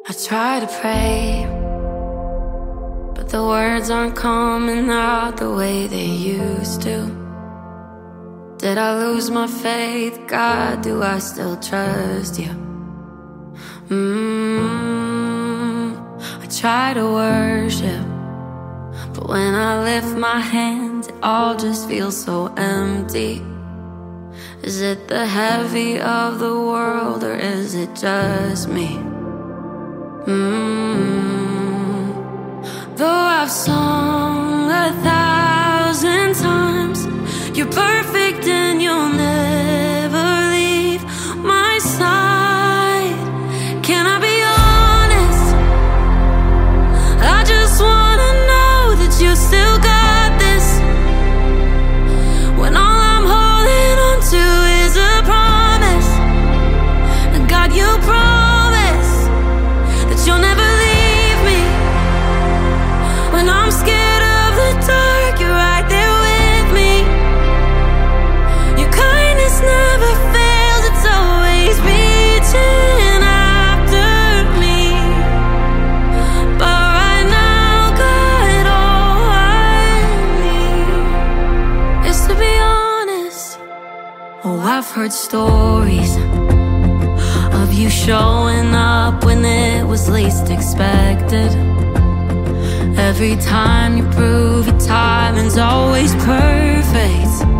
I try to pray, but the words aren't coming out the way they used to. Did I lose my faith? God, do I still trust you? I try to worship, but when I lift my hands, it all just feels so empty. Is it the heavy of the world, or is it just me? Though I've sung 1,000 times, you're perfect and you'll never leave my side. Can I be honest? I just wanna know that you still got this, when all I'm holding on to is a promise. And God, you promise that you'll never leave me. When I'm scared of the dark, you're right there with me. Your kindness never fails, it's always reaching after me. But right now, God, all I need is to be honest. Oh, I've heard stories of you showing up when it was least expected. Every time you prove your timing's always perfect.